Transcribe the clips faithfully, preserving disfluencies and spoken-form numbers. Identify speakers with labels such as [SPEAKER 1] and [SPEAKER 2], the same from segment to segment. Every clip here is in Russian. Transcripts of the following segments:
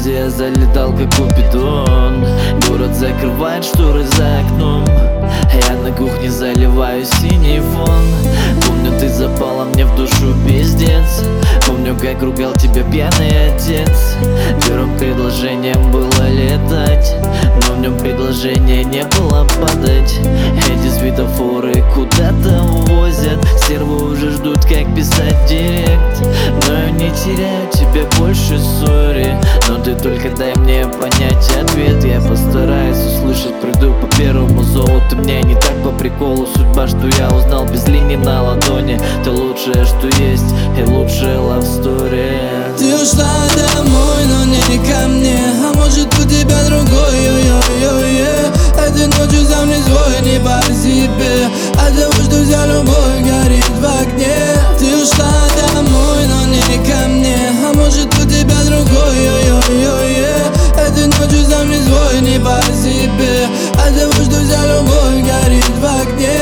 [SPEAKER 1] фантазия залетал как купидон. Город закрывает шторы за окном, я на кухне заливаю синий фон. Помню, ты запала мне в душу, пиздец. Помню, как ругал тебя пьяный отец. Первым предложением было летать, но в нем предложения не было падать. Эти светофоры куда-то увозят, стервы уже ждут, как писать директ. Но я не теряю тебя больше, сори, но ты только дай мне понять ответ. Я постараюсь услышать, приду по первому зову. Ты мне не так по приколу, судьба, что я узнал без линий на ладони. Ты лучшее, что есть, и лучшая love story.
[SPEAKER 2] Ты ушла домой, но не ко мне, а может у тебя другой, ой-ой-ой-ой. Этой ночью сам не свой, не по себе, от того, что вся любовь горит в огне. Ты ушла домой, но не ко мне, а может у тебя другой, ой-ой-ой-ой. Этой ночью сам не свой, не по себе, от того, что вся любовь горит в огне.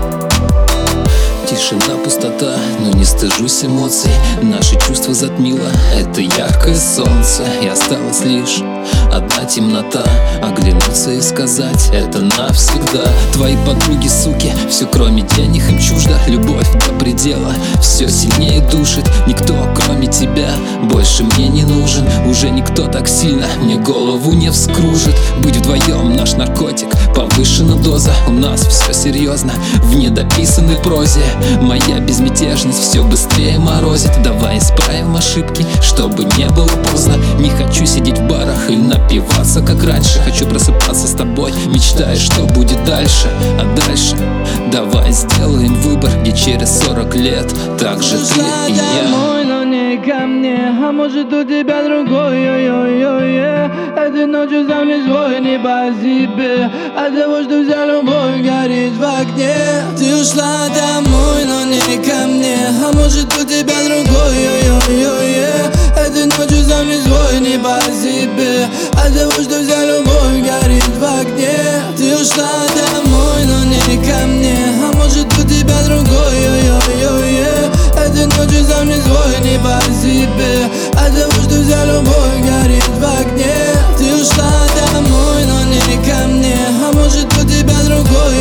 [SPEAKER 3] Тишина, пустота, но не стыжусь эмоций. Наши чувства затмило это яркое солнце, и осталась лишь одна темнота. Оглянуться и сказать это навсегда. Твои подруги, суки, все кроме денег им чуждо. Любовь до предела все сильнее душит. Никто, кроме тебя, больше мне не нужен. Уже никто так сильно мне голову не вскружит. Быть вдвоем наш наркотик, повышена доза. У нас все серьезно в недописанной прозе. Моя безмятежность все быстрее морозит. Давай исправим ошибки, чтобы не было поздно. Не хочу сидеть в барах и напиваться как раньше. Хочу просыпаться с тобой, мечтая, что будет дальше. А дальше давай сделаем выбор, где через сорок лет так же ты и я.
[SPEAKER 2] Домой, но не ко мне, а может у тебя другой, ой-ой-ой-ой. Этой ночью сам не свой, не по себе, от того, что вся любовь горит в огне. Ты ушла домой, но не ко мне, а может у тебя другой, ой-ой-ой-ой. Этой ночью сам не свой, не по себе, от того, что вся любовь горит в огне. Ты ушла домой, но не ко мне, а может у тебя другой, ой-ой-ой-ой. Этой ночью сам не свой, не по себе, от того, что вся любовь горит в огне. Ты ушла домой, но не ко мне, а может у тебя другой,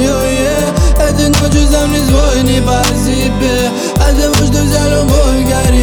[SPEAKER 2] ой-ой-ой-ой. Этой ночью сам не свой, не по себе, от того, что вся любовь горит